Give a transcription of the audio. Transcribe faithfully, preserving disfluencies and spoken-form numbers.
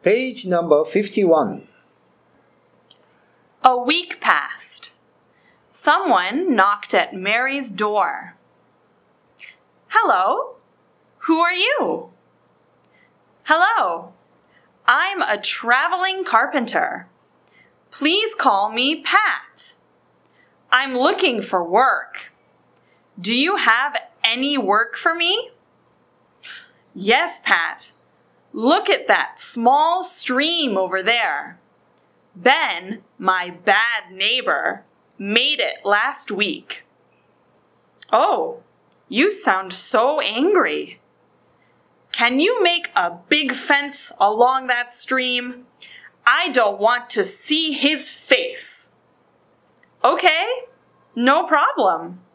Page number fifty-one. A week passed. Someone knocked at Mary's door. Hello, who are you? Hello, I'm a traveling carpenter. Please call me Pat. I'm looking for work. Do you have any work for me? Yes, Pat. Look at that small stream over there. Ben, my bad neighbor, made it last week. Oh, you sound so angry. Can you make a big fence along that stream? I don't want to see his face. Okay, no problem.